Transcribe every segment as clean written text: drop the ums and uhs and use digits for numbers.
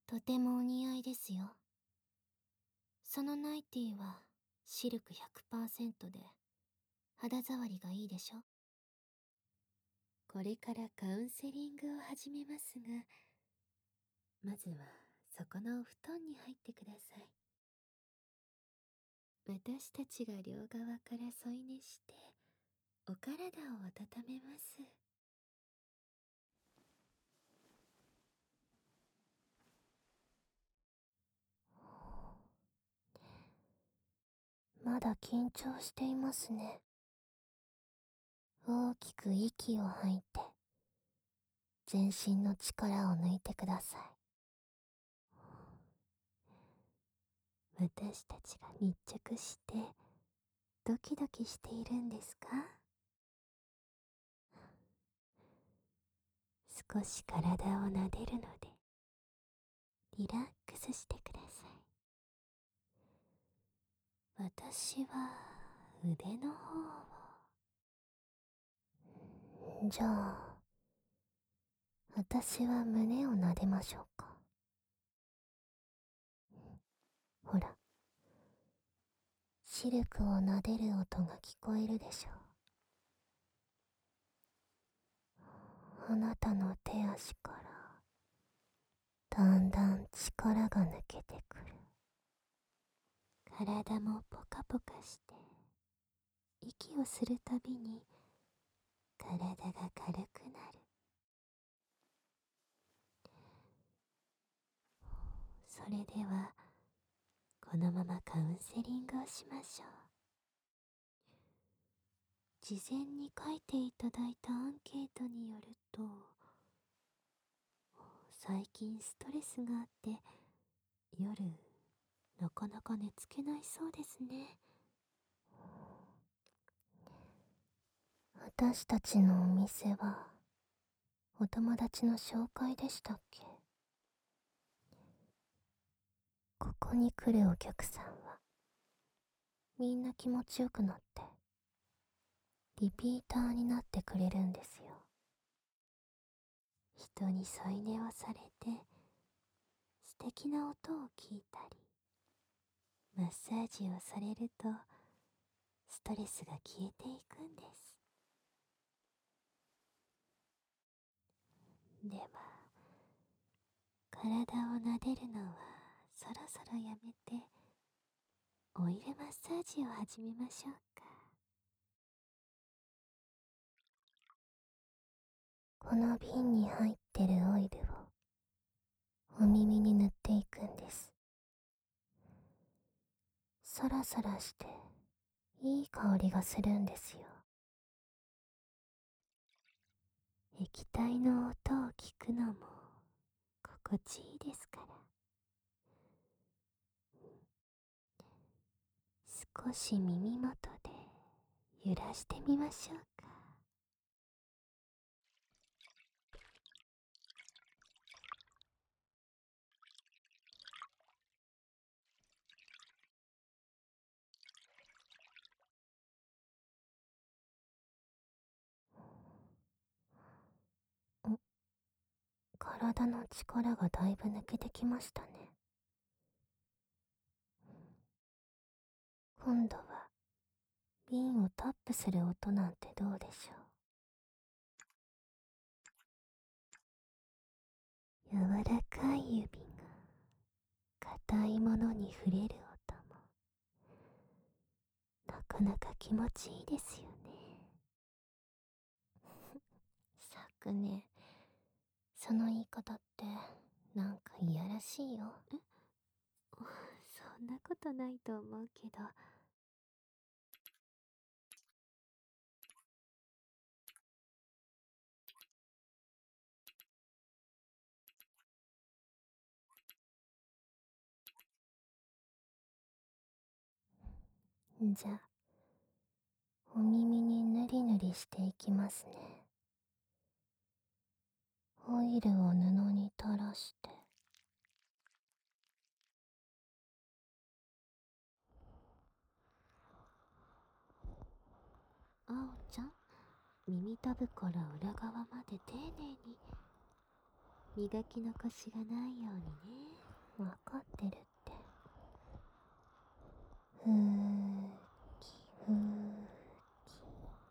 とてもお似合いですよ。そのナイティはシルク 100% で肌触りがいいでしょ。これからカウンセリングを始めますが、まずはそこのお布団に入ってください。私たちが両側から添い寝してお体を温めます。まだ緊張していますね。大きく息を吐いて全身の力を抜いてください。私たちが密着してドキドキしているんですか？少し体を撫でるのでリラックスしてください。私は腕の方を。じゃあ私は胸を撫でましょうか。ほら、シルクを撫でる音が聞こえるでしょう。あなたの手足からだんだん力が抜けてくる。体もポカポカして、息をするたびに体が軽くなる。それではこのままカウンセリングをしましょう。事前に書いていただいたアンケートによると、最近ストレスがあって夜なかなか寝つけないそうですね。私たちのお店はお友達の紹介でしたっけ？ここに来るお客さんはみんな気持ちよくなってリピーターになってくれるんですよ。人に添い寝をされて素敵な音を聞いたり、マッサージをされるとストレスが消えていくんです。では体を撫でるのはそろそろやめてオイルマッサージを始めましょうか。この瓶に入ってるオイルをお耳に塗っていくんです。サラサラしていい香りがするんですよ。液体の音を聞くのも心地いいですから。少し耳元で揺らしてみましょうか。体の力がだいぶ抜けてきましたね。今度は瓶をタップする音なんてどうでしょう。柔らかい指が硬いものに触れる音もなかなか気持ちいいですよね。昨年、その言い方ってなんかいやらしいよ。そんなことないと思うけど。じゃあお耳にぬりぬりしていきますね。オイルを布に垂らして、あおちゃん、耳たぶから裏側まで丁寧に、磨き残しがないようにね。 わかってるって。ふーきふーき。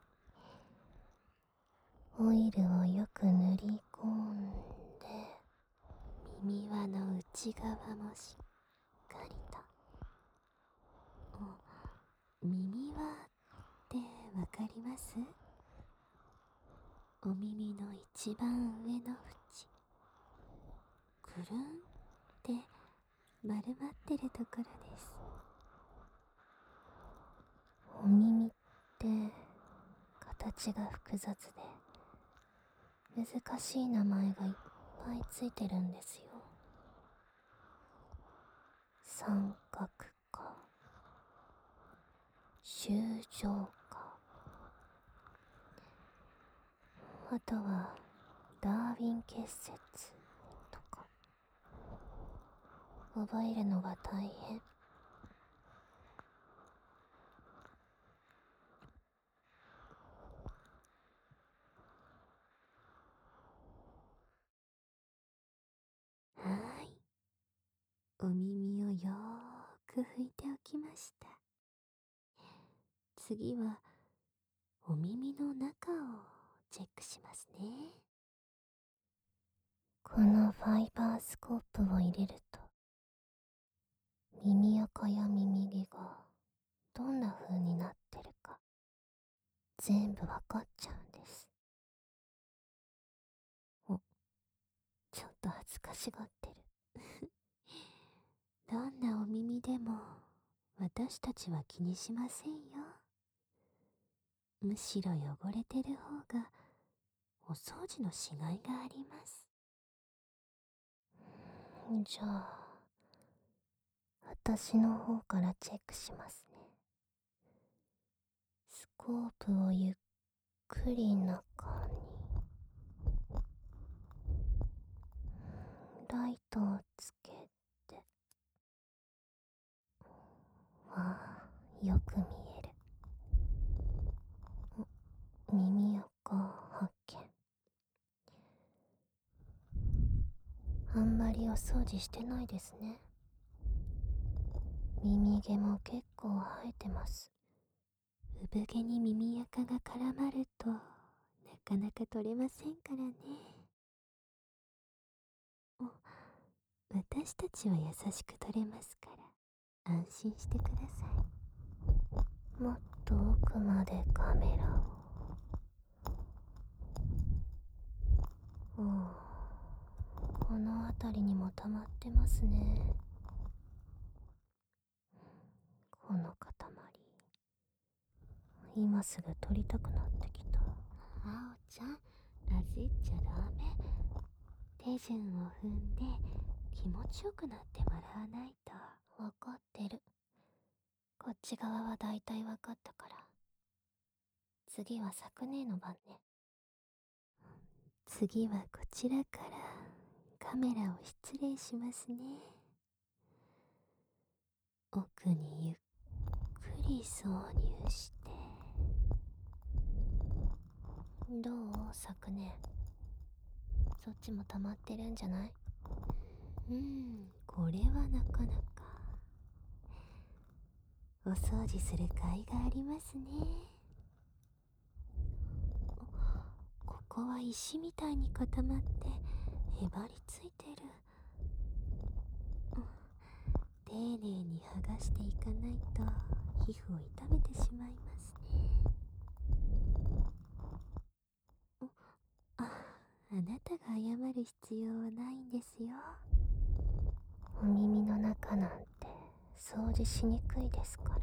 オイルをよく塗り込んで、耳輪の内側もしっかりと。耳輪ってわかります？お耳の一番上の縁、くるんって丸まってるところです。お耳って形が複雑で難しい名前がいっぱいついてるんですよ。三角か修正か、あとはダーウィン結節とか。覚えるのが大変。はーい、お耳をよーく拭いておきました。次はお耳の中をチェックしますね。このファイバースコープを入れると、耳垢や耳毛がどんな風になってるか全部わかっちゃうんです。お、ちょっと恥ずかしがってる。どんなお耳でも私たちは気にしませんよ。むしろ汚れてる方がお掃除のしがいがあります。じゃあ私の方からチェックしますね。スコープをゆっくり中に、ライトをつけて、わあ、よく見える。耳垢発見。あんまりお掃除してないですね。耳毛も結構生えてます。産毛に耳垢が絡まるとなかなか取れませんからね。私たちは優しく取れますから安心してください。もっと奥までカメラを。この辺りにも溜まってますね。この塊今すぐ取りたくなってきた。あおちゃん、焦っちゃダメ。手順を踏んで気持ちよくなってもらわないと。わかってる。こっち側はだいたいわかったから。次は昨年の番ね。次はこちらからカメラを失礼しますね。奥にゆっくり挿入して。どう昨年。そっちも溜まってるんじゃない？これはなかなかお掃除する甲斐がありますね。ここは石みたいに固まってへばりついてる。丁寧に剥がしていかないと皮膚を痛めてしまいますね。あなたが謝る必要はないんですよ。お耳の中なんて掃除しにくいですから。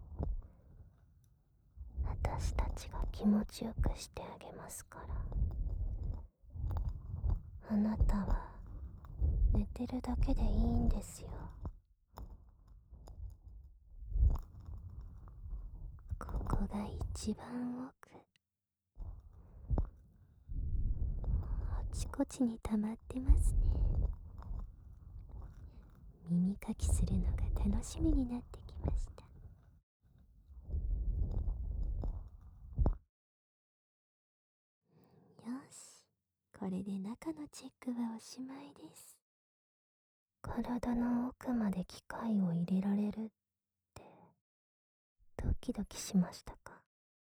私たちが気持ちよくしてあげますから。あなたは寝てるだけでいいんですよ。ここが一番奥。あちこちに溜まってますね。耳かきするのが楽しみになってきました。よし、これで中のチェックはおしまいです。 体の奥まで機械を入れられるってドキドキしましたか？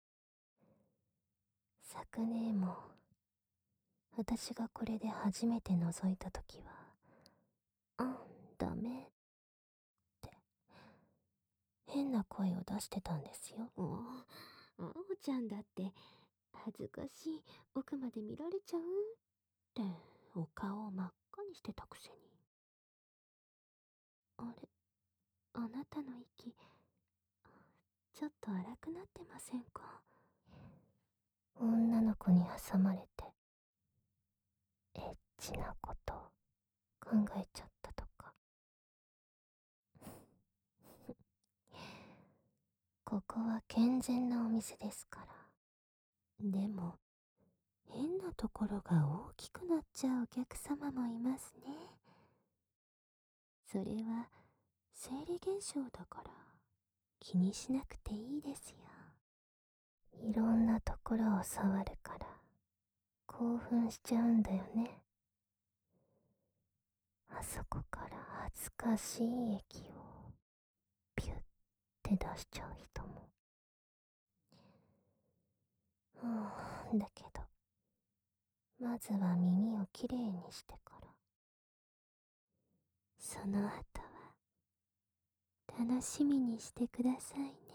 昨年も私がこれで初めて覗いたときは、ダメって変な声を出してたんですよ。あおちゃんだって恥ずかしい、奥まで見られちゃうってお顔を真っ赤にしてたくせに。あれ、あなたの息ちょっと荒くなってませんか？女の子に挟まれてエッチなこと考えちゃったとか。ここは健全なお店ですから。でも変なところが大きくなっちゃうお客様もいますね。それは生理現象だから気にしなくていいですよ。いろんなところを触るから興奮しちゃうんだよね。あそこから恥ずかしい液をピュッて出しちゃう人も。だけどまずは耳をきれいにしてから、その後は楽しみにしてくださいね。